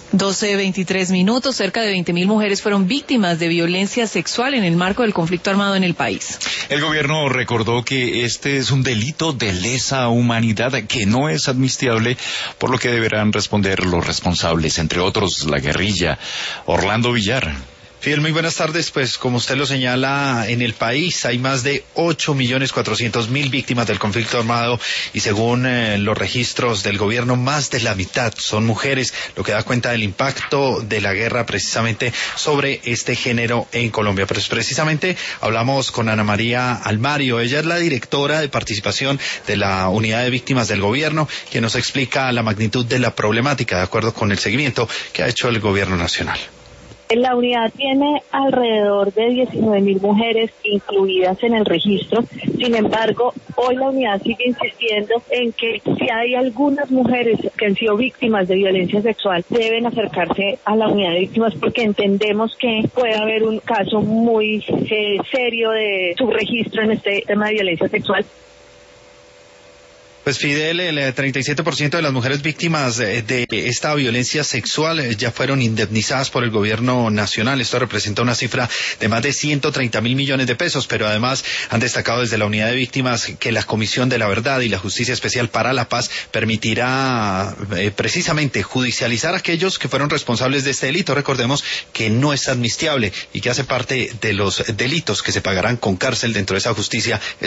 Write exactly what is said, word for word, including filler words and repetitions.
doce veintitrés minutos, cerca de veinte mil mujeres fueron víctimas de violencia sexual en el marco del conflicto armado en el país. El gobierno recordó que este es un delito de lesa humanidad que no es admisible, por lo que deberán responder los responsables, entre otros la guerrilla. Orlando Villar. Fidel, muy buenas tardes. Pues como usted lo señala, en el país hay más de ocho millones cuatrocientas mil víctimas del conflicto armado y según eh, los registros del gobierno, más de la mitad son mujeres, lo que da cuenta del impacto de la guerra precisamente sobre este género en Colombia. Pero precisamente hablamos con Ana María Almario, ella es la directora de participación de la Unidad de Víctimas del Gobierno, que nos explica la magnitud de la problemática de acuerdo con el seguimiento que ha hecho el gobierno nacional. La unidad tiene alrededor de diecinueve mil mujeres incluidas en el registro. Sin embargo, hoy la unidad sigue insistiendo en que si hay algunas mujeres que han sido víctimas de violencia sexual, deben acercarse a la unidad de víctimas porque entendemos que puede haber un caso muy eh, serio de subregistro en este tema de violencia sexual. Pues Fidel, el treinta y siete por ciento de las mujeres víctimas de esta violencia sexual ya fueron indemnizadas por el gobierno nacional. Esto representa una cifra de más de ciento treinta mil millones de pesos, pero además han destacado desde la Unidad de Víctimas que la Comisión de la Verdad y la Justicia Especial para la Paz permitirá eh, precisamente judicializar a aquellos que fueron responsables de este delito. Recordemos que no es amnistiable y que hace parte de los delitos que se pagarán con cárcel dentro de esa justicia.